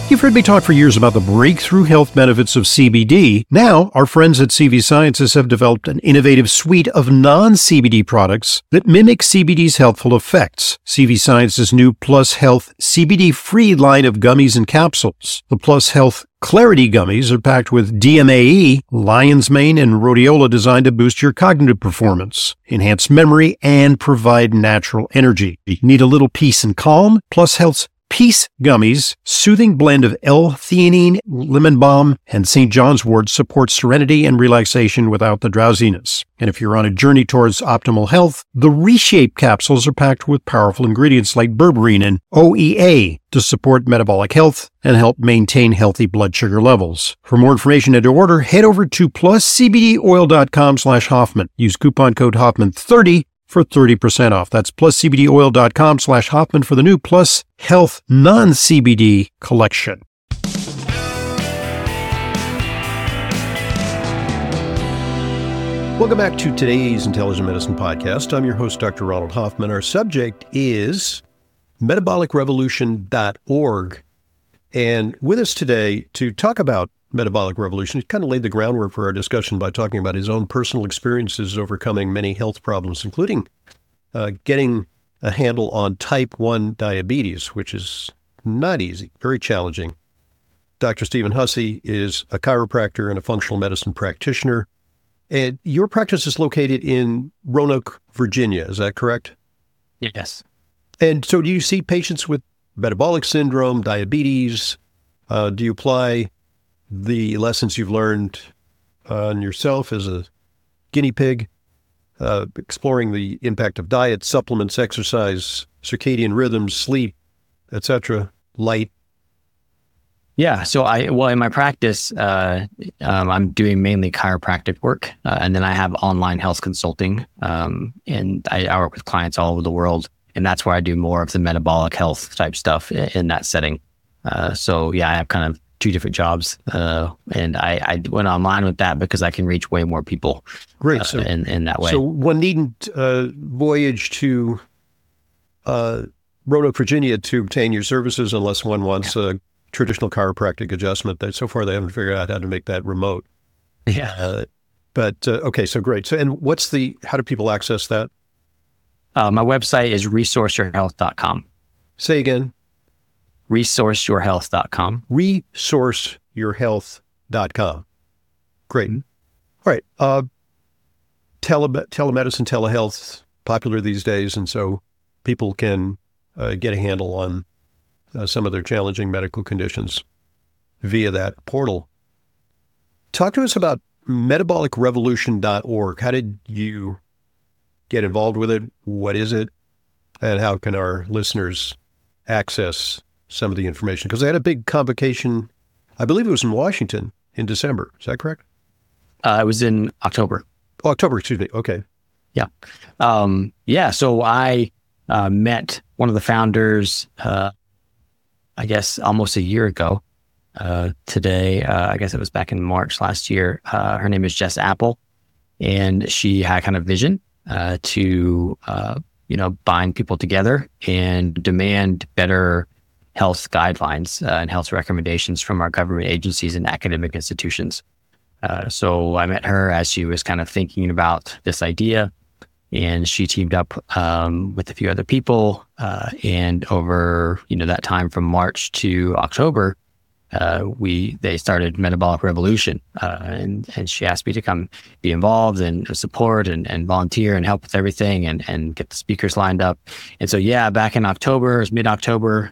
You've heard me talk for years about the breakthrough health benefits of CBD. Now, our friends at CV Sciences have developed an innovative suite of non-CBD products that mimic CBD's healthful effects. CV Sciences' new Plus Health CBD-free line of gummies and capsules. The Plus Health Clarity gummies are packed with DMAE, lion's mane, and rhodiola designed to boost your cognitive performance, enhance memory, and provide natural energy. Need a little peace and calm? Plus Health's Peace Gummies, soothing blend of L-theanine, lemon balm, and St. John's wort supports serenity and relaxation without the drowsiness. And if you're on a journey towards optimal health, the Reshape capsules are packed with powerful ingredients like berberine and OEA to support metabolic health and help maintain healthy blood sugar levels. For more information and to order, head over to pluscbdoil.com/Hoffman. Use coupon code Hoffman30 for 30% off. That's pluscbdoil.com/Hoffman for the new Plus Health non-CBD collection. Welcome back to today's Intelligent Medicine Podcast. I'm your host, Dr. Ronald Hoffman. Our subject is metabolicrevolution.org. And with us today to talk about Metabolic Revolution, he kind of laid the groundwork for our discussion by talking about his own personal experiences overcoming many health problems, including getting a handle on type 1 diabetes, which is not easy, very challenging. Dr. Stephen Hussey is a chiropractor and a functional medicine practitioner. And your practice is located in Roanoke, Virginia. Is that correct? Yes. And so do you see patients with metabolic syndrome, diabetes? Do you apply the lessons you've learned on yourself as a guinea pig, exploring the impact of diet, supplements, exercise, circadian rhythms, sleep, etc., light? Yeah. So in my practice, I'm doing mainly chiropractic work, and then I have online health consulting, and I work with clients all over the world, and that's where I do more of the metabolic health type stuff in that setting. So yeah, I have kind of two different jobs, and I went online with that because I can reach way more people. Great. So, in that way. So one needn't voyage to Roanoke, Virginia to obtain your services unless one wants a traditional chiropractic adjustment. That so far they haven't figured out how to make that remote. Yeah. Okay, so great. So, and how do people access that? My website is resourceyourhealth.com. Say again. resourceyourhealth.com. resourceyourhealth.com. Great. Mm-hmm. All right. Telemedicine, telehealth, popular these days, and so people can get a handle on some of their challenging medical conditions via that portal. Talk to us about metabolicrevolution.org. How did you get involved with it? What is it? And how can our listeners access some of the information? Because they had a big convocation, I believe it was in Washington in December. Is that correct? It was in October. Oh, October, excuse me. Okay. Yeah. So I met one of the founders, I guess almost a year ago today. I guess it was back in March last year. Her name is Jess Apple, and she had kind of vision to bind people together and demand better health guidelines and health recommendations from our government agencies and academic institutions. So I met her as she was kind of thinking about this idea, and she teamed up with a few other people. And over that time from March to October, they started Metabolic Revolution, and she asked me to come be involved and support and volunteer and help with everything and get the speakers lined up. And so back in October, it was mid-October,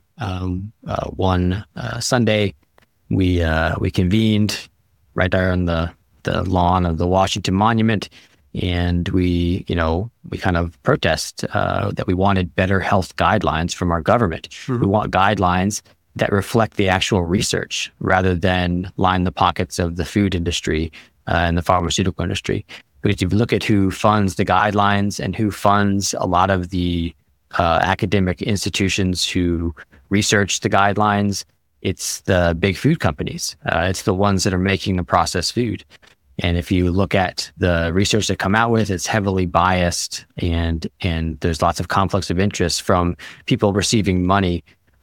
one Sunday, we convened right there on the lawn of the Washington Monument, and we kind of protest that we wanted better health guidelines from our government. Mm-hmm. We want guidelines that reflect the actual research rather than line the pockets of the food industry and the pharmaceutical industry. Because if you look at who funds the guidelines and who funds a lot of the academic institutions who research the guidelines, it's the big food companies. It's the ones that are making the processed food. And if you look at the research that come out with, it's heavily biased, and there's lots of conflicts of interest from people receiving money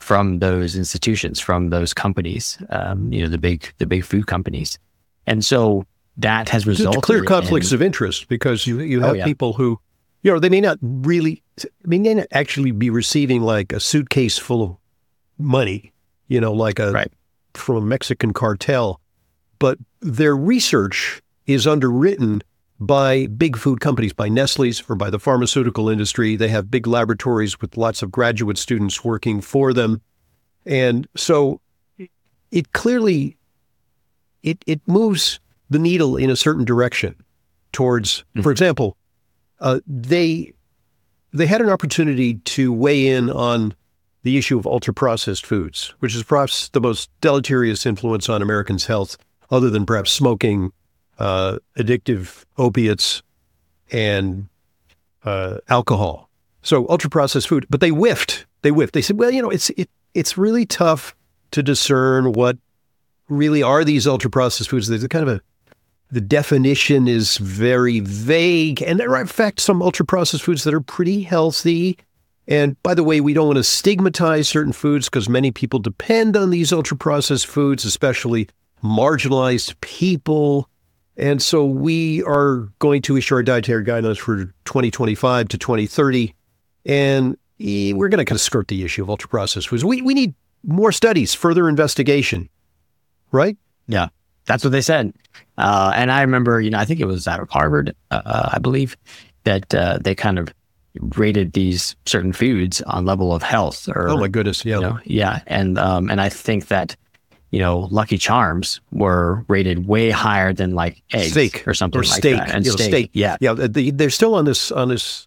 from those institutions, from those companies, the big food companies. And so that has resulted clear conflicts of interest, because you have people who, they may not actually be receiving like a suitcase full of money, from a Mexican cartel, but their research is underwritten by big food companies, by Nestle's or by the pharmaceutical industry. They have big laboratories with lots of graduate students working for them. And so it clearly, it moves the needle in a certain direction towards, for example, they had an opportunity to weigh in on the issue of ultra-processed foods, which is perhaps the most deleterious influence on Americans' health, other than perhaps smoking, addictive opiates, and alcohol. So ultra-processed food, but they whiffed. They said, well, it's really tough to discern what really are these ultra-processed foods. There's the definition is very vague, and there are in fact some ultra-processed foods that are pretty healthy. And by the way, we don't want to stigmatize certain foods because many people depend on these ultra-processed foods, especially marginalized people. And so we are going to issue our dietary guidelines for 2025 to 2030. And we're going to kind of skirt the issue of ultra-processed foods. We need more studies, further investigation, right? Yeah, that's what they said. And I remember, I think it was out of Harvard, I believe, that they kind of rated these certain foods on level of health. Oh my goodness, yeah. Yeah, and I think that, Lucky Charms were rated way higher than like eggs steak or something or like steak, that. And steak. Yeah. Yeah. They're still on this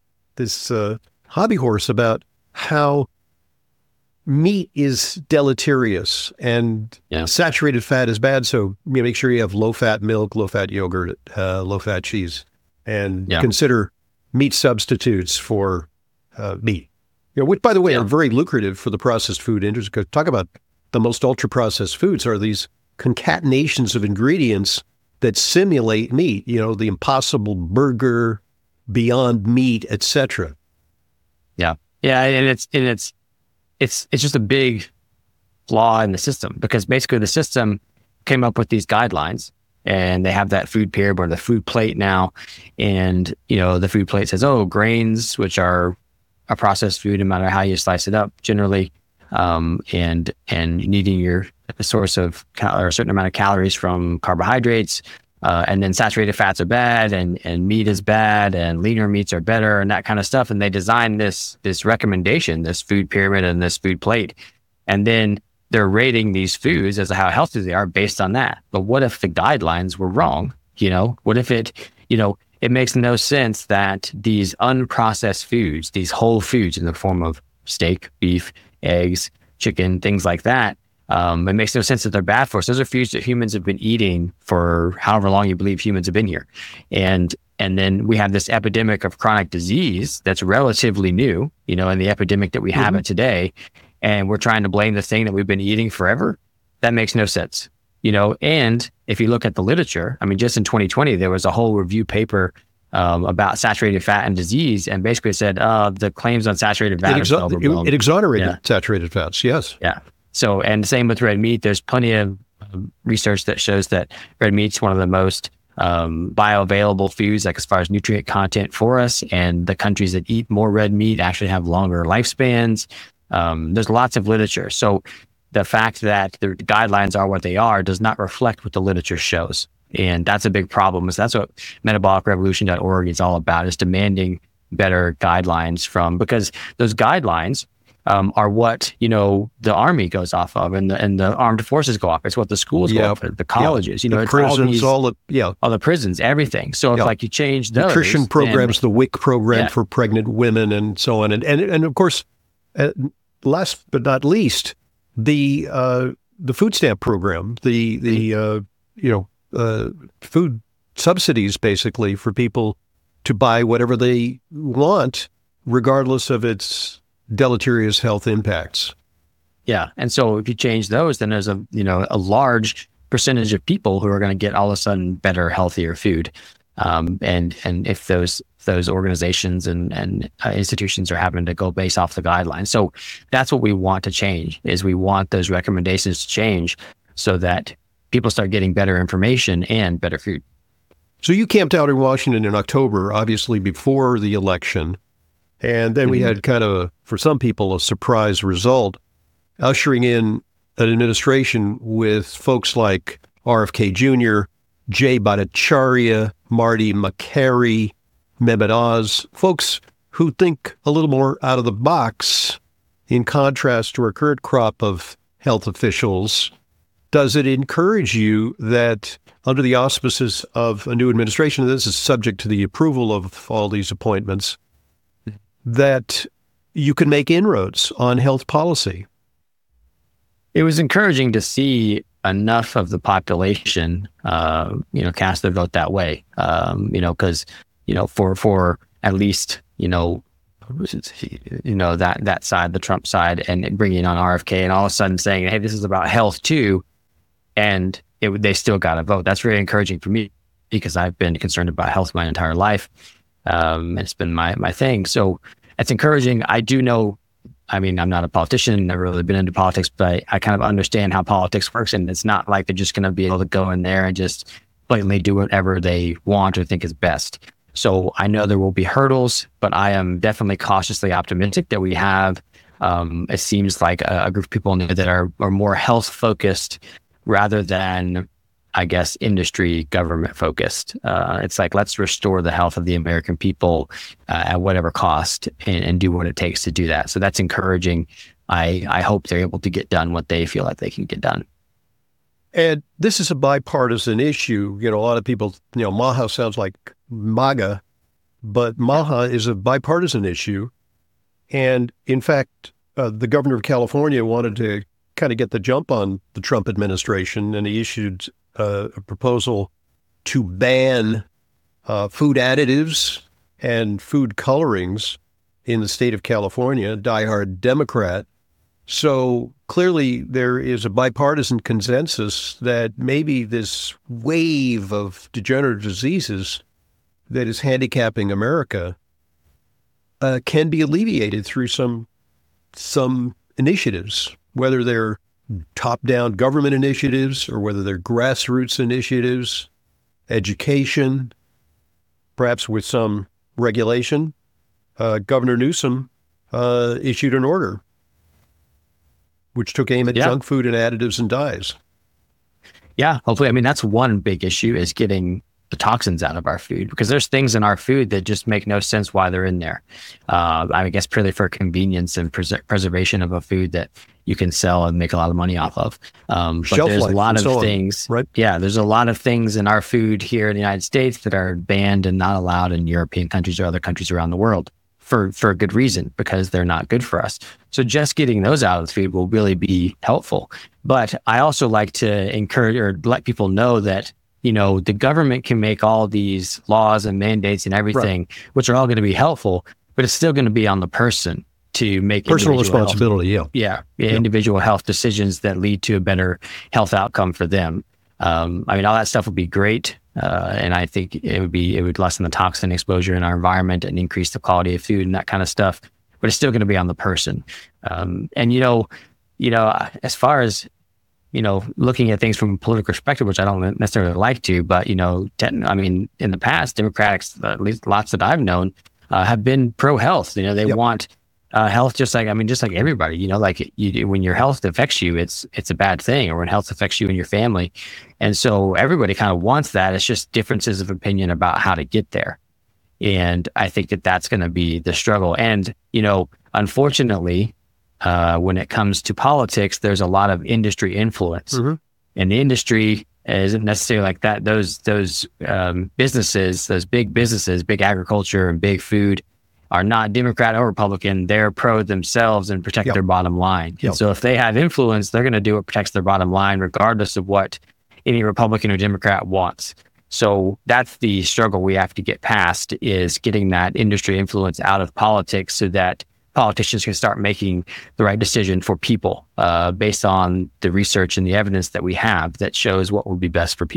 hobby horse about how meat is deleterious and saturated fat is bad. So make sure you have low-fat milk, low-fat yogurt, low-fat cheese, and consider meat substitutes for meat. Which, by the way, are very lucrative for the processed food industry. Because talk about the most ultra-processed foods are these concatenations of ingredients that simulate meat, the Impossible Burger, Beyond Meat, etc. Yeah. Yeah. And it's just a big flaw in the system, because basically the system came up with these guidelines, and they have that food pyramid or the food plate now. And, the food plate says, grains, which are a processed food, no matter how you slice it up, generally, and needing a source of or a certain amount of calories from carbohydrates, and then saturated fats are bad, and meat is bad, and leaner meats are better, and that kind of stuff. And they designed this recommendation, this food pyramid and this food plate. And then they're rating these foods as to how healthy they are based on that. But what if the guidelines were wrong? What if it makes no sense that these unprocessed foods, these whole foods in the form of steak, beef, eggs, chicken, things like that, it makes no sense that they're bad for us. Those are foods that humans have been eating for however long you believe humans have been here. And then we have this epidemic of chronic disease that's relatively new, and the epidemic that we have it today. And we're trying to blame the thing that we've been eating forever. That makes no sense. And if you look at the literature, just in 2020, there was a whole review paper about saturated fat and disease, and basically said the claims on saturated fat it exonerated saturated fats. Yes. Yeah. So, and same with red meat. There's plenty of research that shows that red meat's one of the most bioavailable foods, like as far as nutrient content for us. And the countries that eat more red meat actually have longer lifespans. There's lots of literature. So the fact that the guidelines are what they are does not reflect what the literature shows. And that's a big problem. So that's what metabolicrevolution.org is all about, is demanding better guidelines because those guidelines are what, the Army goes off of, and the armed forces go off. It's what the schools go off of, the colleges, the prisons, all the prisons, everything. So if you change those nutrition programs, the WIC program for pregnant women and so on. And of course, last but not least, the food stamp program, the food subsidies basically for people to buy whatever they want, regardless of its deleterious health impacts. Yeah. And so if you change those, then there's a large percentage of people who are going to get all of a sudden better, healthier food. And if those organizations and institutions are having to go based off the guidelines. So that's what we want to change, is we want those recommendations to change so that people start getting better information and better food. So you camped out in Washington in October, obviously before the election. And then we had kind of, for some people, a surprise result, ushering in an administration with folks like RFK Jr., Jay Bhattacharya, Marty Makary, Mehmet Oz, folks who think a little more out of the box in contrast to our current crop of health officials. Does it encourage you that under the auspices of a new administration, and this is subject to the approval of all these appointments, that you can make inroads on health policy? It was encouraging to see enough of the population, cast their vote that way. Because, for at least, that side, the Trump side, and bringing on RFK, and all of a sudden saying, hey, this is about health too, and they still got a vote. That's very encouraging for me, because I've been concerned about health my entire life. It's been my thing. So it's encouraging. I do know, I'm not a politician, never really been into politics, but I kind of understand how politics works. And it's not like they're just going to be able to go in there and just blatantly do whatever they want or think is best. So I know there will be hurdles, but I am definitely cautiously optimistic that we have, it seems like a group of people in there that are more health focused rather than, I guess, industry, government focused. It's like, let's restore the health of the American people at whatever cost, and do what it takes to do that. So that's encouraging. I hope they're able to get done what they feel like they can get done. And this is a bipartisan issue. A lot of people, MAHA sounds like MAGA, but MAHA is a bipartisan issue. And in fact, the governor of California wanted to kind of get the jump on the Trump administration, and he issued a proposal to ban food additives and food colorings in the state of California, diehard Democrat. So clearly there is a bipartisan consensus that maybe this wave of degenerative diseases that is handicapping America can be alleviated through some initiatives, whether they're top-down government initiatives or whether they're grassroots initiatives, education, perhaps with some regulation. Governor Newsom issued an order which took aim at junk food and additives and dyes. Yeah, hopefully. That's one big issue, is getting the toxins out of our food, because there's things in our food that just make no sense why they're in there. I guess purely for convenience and preservation of a food that you can sell and make a lot of money off of. But there's a lot of things, right? Yeah, there's a lot of things in our food here in the United States that are banned and not allowed in European countries or other countries around the world for a good reason, because they're not good for us. So just getting those out of the food will really be helpful. But I also like to encourage or let people know that, the government can make all these laws and mandates and everything, right, which are all going to be helpful, but it's still going to be on the person to make personal responsibility. Individual health decisions that lead to a better health outcome for them. All that stuff would be great. And I think it would lessen the toxin exposure in our environment and increase the quality of food and that kind of stuff, but it's still going to be on the person. As far as, looking at things from a political perspective, which I don't necessarily like to, but, in the past, Democrats, at least lots that I've known, have been pro-health. They want health just like everybody, when your health affects you, it's a bad thing, or when health affects you and your family. And so everybody kind of wants that. It's just differences of opinion about how to get there. And I think that that's going to be the struggle. And, unfortunately, when it comes to politics, there's a lot of industry influence, and the industry isn't necessarily like that. Those businesses, those big businesses, big agriculture and big food, are not Democrat or Republican. They're pro themselves and protect their bottom line. And so if they have influence, they're going to do what protects their bottom line, regardless of what any Republican or Democrat wants. So that's the struggle we have to get past, is getting that industry influence out of politics so that politicians can start making the right decision for people based on the research and the evidence that we have that shows what would be best for people.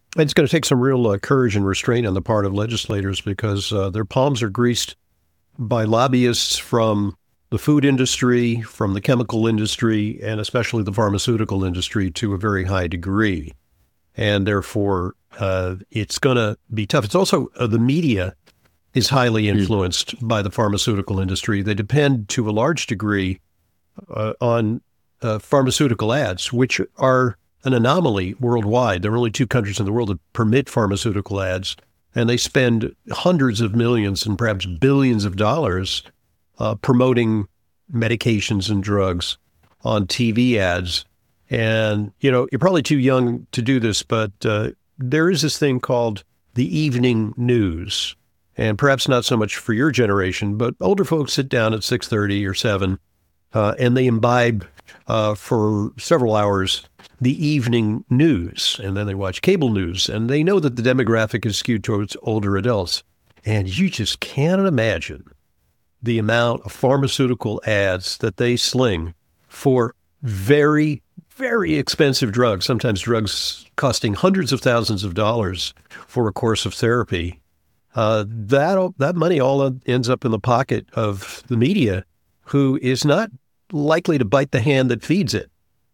It's going to take some real courage and restraint on the part of legislators because their palms are greased by lobbyists from the food industry, from the chemical industry, and especially the pharmaceutical industry to a very high degree. And therefore, it's going to be tough. It's also the media is highly influenced by the pharmaceutical industry. They depend to a large degree on pharmaceutical ads, which are an anomaly worldwide. There are only 2 countries in the world that permit pharmaceutical ads, and they spend hundreds of millions and perhaps billions of dollars promoting medications and drugs on TV ads. And, you're probably too young to do this, but there is this thing called the evening news. And perhaps not so much for your generation, but older folks sit down at 6:30 or 7, and they imbibe for several hours the evening news. And then they watch cable news, and they know that the demographic is skewed towards older adults. And you just can't imagine the amount of pharmaceutical ads that they sling for very, very expensive drugs, sometimes drugs costing hundreds of thousands of dollars for a course of therapy. That money all ends up in the pocket of the media, who is not likely to bite the hand that feeds it.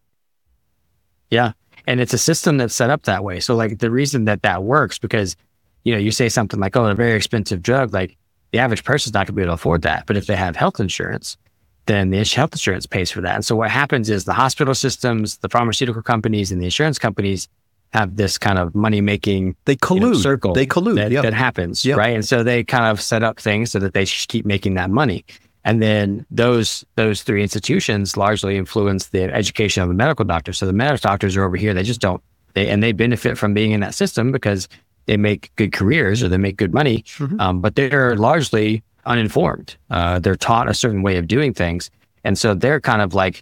Yeah. And it's a system that's set up that way. So like the reason that works, because, you say something like, a very expensive drug, like the average person's not going to be able to afford that. But if they have health insurance, then the health insurance pays for that. And so what happens is the hospital systems, the pharmaceutical companies, and the insurance companies have this kind of money-making circle. They collude. That happens, right? And so they kind of set up things so that they keep making that money. And then those 3 institutions largely influence the education of the medical doctors. So the medical doctors are over here. They just don't, they benefit from being in that system because they make good careers or they make good money, but they're largely uninformed. They're taught a certain way of doing things. And so they're kind of like,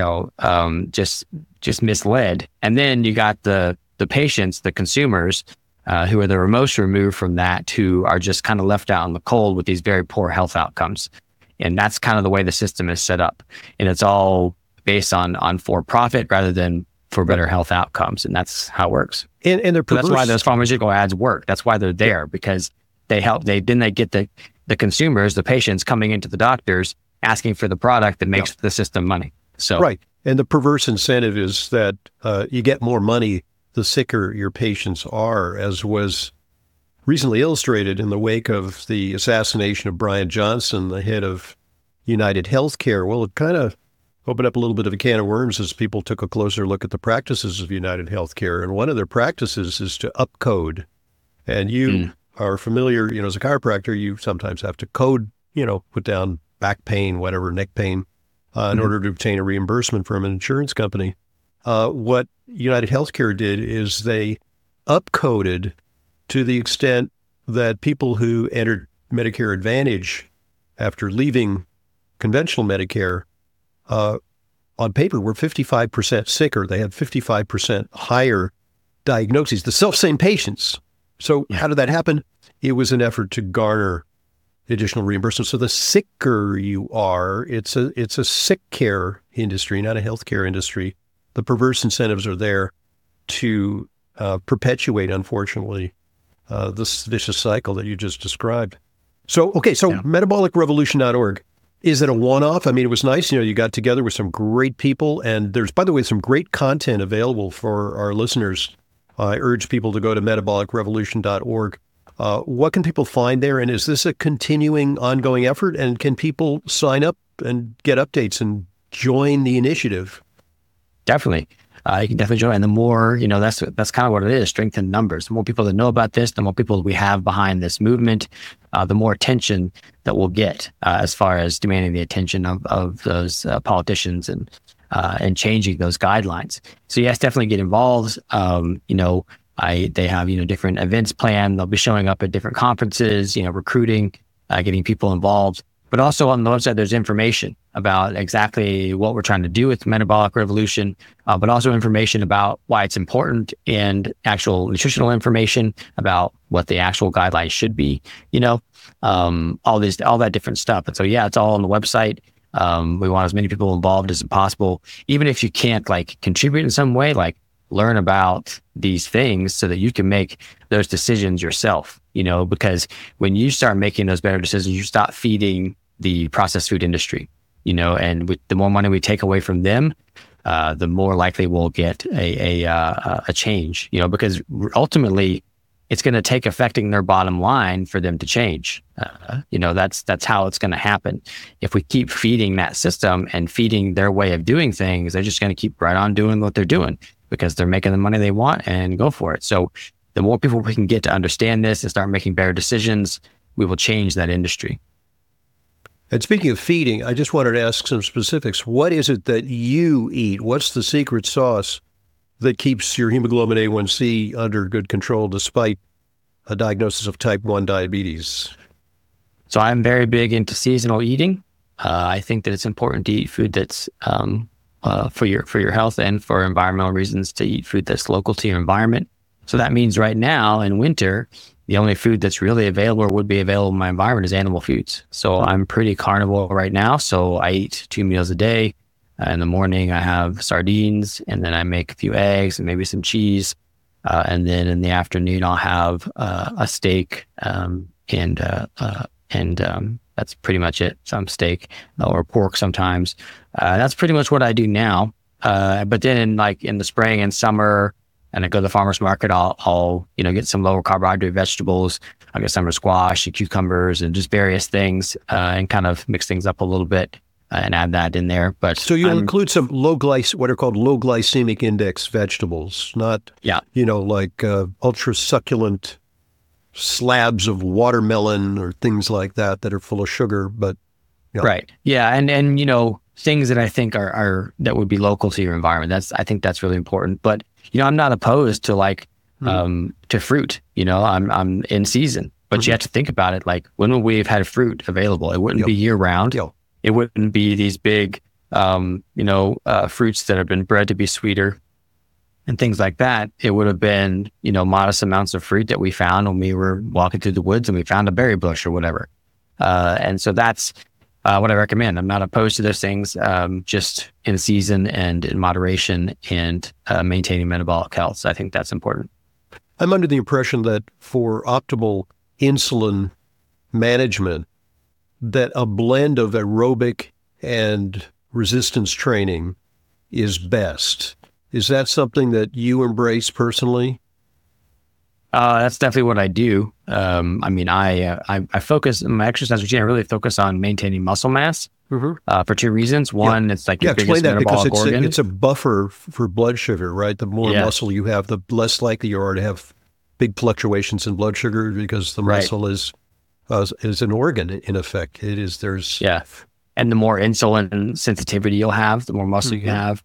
just misled. And then you got the patients, the consumers, who are the most removed from that, who are just kind of left out in the cold with these very poor health outcomes. And that's kind of the way the system is set up. And it's all based on for profit rather than for better health outcomes. And that's how it works. And they're perverse. So that's why those pharmaceutical ads work. That's why they're there, because they help. They get the consumers, the patients coming into the doctors asking for the product that makes the system money. So right. And the perverse incentive is that you get more money the sicker your patients are, as was recently illustrated in the wake of the assassination of Brian Johnson, the head of United Healthcare. Well, it kind of opened up a little bit of a can of worms as people took a closer look at the practices of United Healthcare. And one of their practices is to upcode. And you are familiar, as a chiropractor, you sometimes have to code, put down back pain, whatever, neck pain, in order to obtain a reimbursement from an insurance company. What United Healthcare did is they upcoded to the extent that people who entered Medicare Advantage after leaving conventional Medicare on paper were 55% sicker. They had 55% higher diagnoses, the self-same patients. So how did that happen? It was an effort to garner additional reimbursement. So the sicker you are, it's a sick care industry, not a healthcare industry. The perverse incentives are there to perpetuate, unfortunately, this vicious cycle that you just described. So metabolicrevolution.org, is it a one-off? I mean, it was nice, you got together with some great people, and there's, by the way, some great content available for our listeners. I urge people to go to metabolicrevolution.org. What can people find there? And is this a continuing, ongoing effort? And can people sign up and get updates and join the initiative? Definitely. You can definitely join. And the more, that's kind of what it is, strength in numbers. The more people that know about this, the more people we have behind this movement, the more attention that we'll get as far as demanding the attention of those politicians and changing those guidelines. So yes, definitely get involved. They have, different events planned. They'll be showing up at different conferences, recruiting, getting people involved. But also on the website, there's information about exactly what we're trying to do with Metabolic Revolution, but also information about why it's important and actual nutritional information about what the actual guidelines should be, all that different stuff. And so, it's all on the website. We want as many people involved as possible. Even if you can't contribute in some way, learn about these things so that you can make those decisions yourself, because when you start making those better decisions, you stop feeding the processed food industry, and with the more money we take away from them, the more likely we'll get a change, because ultimately it's going to take affecting their bottom line for them to change. That's how it's going to happen. If we keep feeding that system and feeding their way of doing things, they're just going to keep right on doing what they're doing because they're making the money they want and go for it. So the more people we can get to understand this and start making better decisions, we will change that industry. And speaking of feeding, I just wanted to ask some specifics. What is it that you eat? What's the secret sauce that keeps your hemoglobin A1C under good control despite a diagnosis of type 1 diabetes? So I'm very big into seasonal eating. I think that it's important to eat food that's for your health and for environmental reasons, to eat food that's local to your environment. So that means right now in winter, the only food that's really available or would be available in my environment is animal foods. So I'm pretty carnivore right now. So I eat 2 meals a day. In the morning, I have sardines, and then I make a few eggs and maybe some cheese. And then in the afternoon, I'll have a steak, and that's pretty much it. Some steak or pork sometimes. That's pretty much what I do now. But then in the spring and summer, and I go to the farmer's market, I'll get some lower carbohydrate vegetables. I'll get summer squash and cucumbers and just various things, and kind of mix things up a little bit and add that in there. But so you'll include some what are called low glycemic index vegetables, not ultra succulent slabs of watermelon or things like that are full of sugar. But right, yeah, and things that I think are that would be local to your environment. I think that's really important. But I'm not opposed to to fruit. I'm in season, but you have to think about it. When would we have had fruit available? It wouldn't be year round. It wouldn't be these big, fruits that have been bred to be sweeter and things like that. It would have been, modest amounts of fruit that we found when we were walking through the woods and we found a berry bush or whatever. And so that's what I recommend. I'm not opposed to those things, just in season and in moderation and maintaining metabolic health. So I think that's important. I'm under the impression that for optimal insulin management, that a blend of aerobic and resistance training is best. Is that something that you embrace personally? That's definitely what I do. I focus in my exercise routine. I really focus on maintaining muscle mass for two reasons. One, it's your biggest metabolic organ. It's a buffer for blood sugar, right? The more muscle you have, the less likely you are to have big fluctuations in blood sugar because the muscle is an organ in effect. It is. There's and the more insulin sensitivity you'll have, the more muscle you have.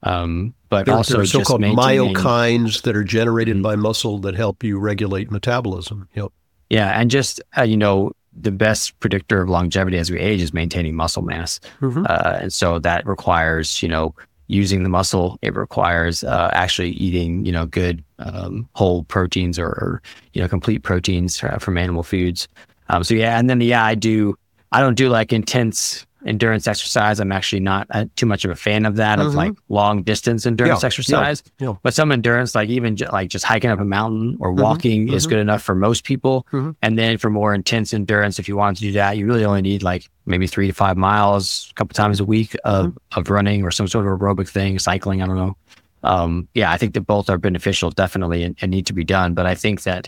But there are so-called myokines that are generated by muscle that help you regulate metabolism. Yeah, and just the best predictor of longevity as we age is maintaining muscle mass, and so that requires using the muscle. It requires actually eating good whole proteins or complete proteins from animal foods. And then I don't do intense endurance exercise. I'm actually not too much of a fan of that, of long distance endurance exercise. But some endurance, even just hiking up a mountain or walking is good enough for most people. And then for more intense endurance, if you want to do that, you really only need maybe 3 to 5 miles a couple times a week of running or some sort of aerobic thing, cycling. I don't know. I think that both are beneficial, definitely, and need to be done. But I think that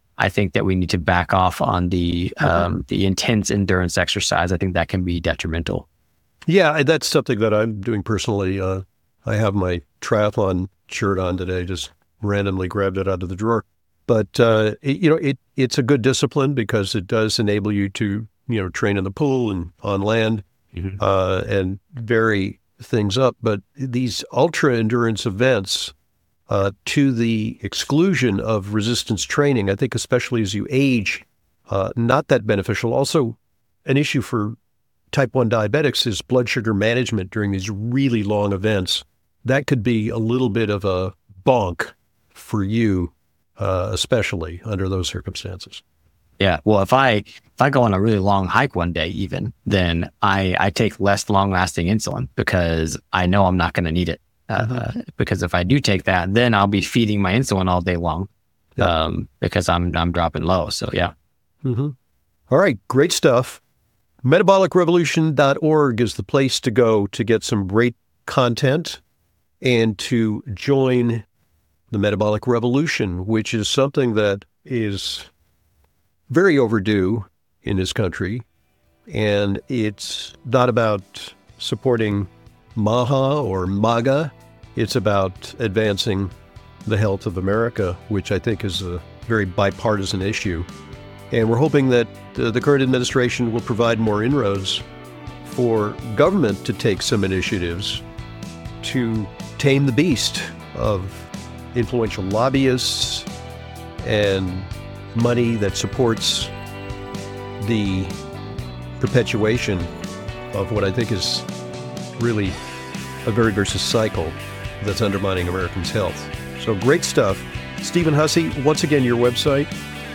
we need to back off on the intense endurance exercise. I think that can be detrimental. Yeah, that's something that I'm doing personally. I have my triathlon shirt on today, just randomly grabbed it out of the drawer. But, it's a good discipline because it does enable you to, train in the pool and on land and vary things up. But these ultra endurance events, to the exclusion of resistance training, I think especially as you age, not that beneficial. Also, an issue for type 1 diabetics is blood sugar management during these really long events. That could be a little bit of a bonk for you, especially under those circumstances. Yeah, well, if I go on a really long hike one day even, then I take less long-lasting insulin because I know I'm not going to need it. because if I do take that, then I'll be feeding my insulin all day long because I'm dropping low. So, yeah. Mm-hmm. All right. Great stuff. MetabolicRevolution.org is the place to go to get some great content and to join the Metabolic Revolution, which is something that is very overdue in this country. And it's not about supporting MAHA or MAGA. It's about advancing the health of America, which I think is a very bipartisan issue. And we're hoping that the current administration will provide more inroads for government to take some initiatives to tame the beast of influential lobbyists and money that supports the perpetuation of what I think is really a very vicious cycle that's undermining Americans' health. So great stuff. Stephen Hussey, once again, your website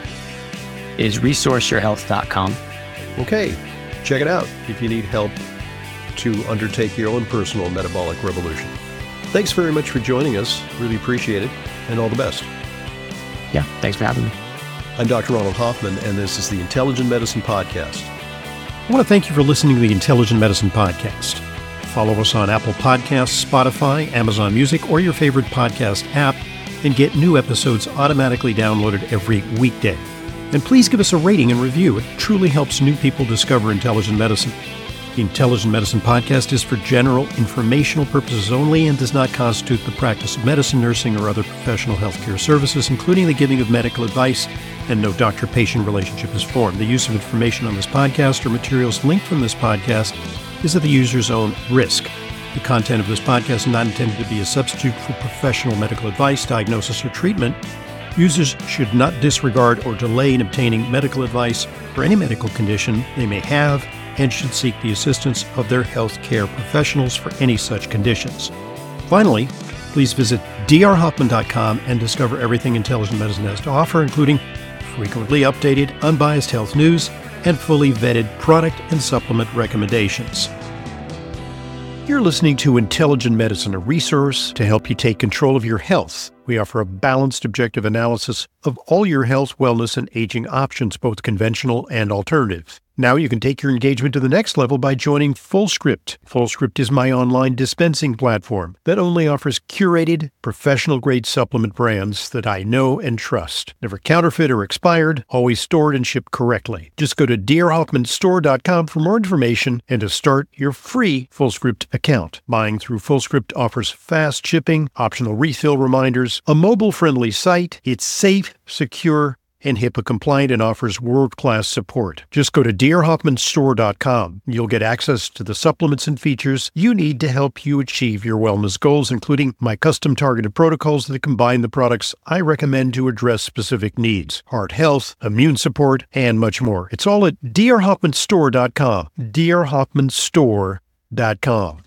is resourceyourhealth.com. Okay, check it out if you need help to undertake your own personal metabolic revolution. Thanks very much for joining us. Really appreciate it, and all the best. Yeah, thanks for having me. I'm Dr. Ronald Hoffman, and this is the Intelligent Medicine Podcast. I want to thank you for listening to the Intelligent Medicine Podcast. Follow us on Apple Podcasts, Spotify, Amazon Music, or your favorite podcast app, and get new episodes automatically downloaded every weekday. And please give us a rating and review. It truly helps new people discover intelligent medicine. The Intelligent Medicine Podcast is for general informational purposes only and does not constitute the practice of medicine, nursing, or other professional healthcare services, including the giving of medical advice, and no doctor-patient relationship is formed. The use of information on this podcast or materials linked from this podcast is at the user's own risk. The content of this podcast is not intended to be a substitute for professional medical advice, diagnosis, or treatment. Users should not disregard or delay in obtaining medical advice for any medical condition they may have and should seek the assistance of their healthcare professionals for any such conditions. Finally, please visit drhoffman.com and discover everything Intelligent Medicine has to offer, including frequently updated, unbiased health news and fully vetted product and supplement recommendations. You're listening to Intelligent Medicine, a resource to help you take control of your health. We offer a balanced, objective analysis of all your health, wellness, and aging options, both conventional and alternative. Now you can take your engagement to the next level by joining FullScript. FullScript is my online dispensing platform that only offers curated, professional-grade supplement brands that I know and trust. Never counterfeit or expired, always stored and shipped correctly. Just go to drhoffmanstore.com for more information and to start your free FullScript account. Buying through FullScript offers fast shipping, optional refill reminders, a mobile-friendly site. It's safe, secure, and HIPAA compliant and offers world-class support. Just go to drhoffmanstore.com. You'll get access to the supplements and features you need to help you achieve your wellness goals, including my custom targeted protocols that combine the products I recommend to address specific needs, heart health, immune support, and much more. It's all at drhoffmanstore.com. drhoffmanstore.com.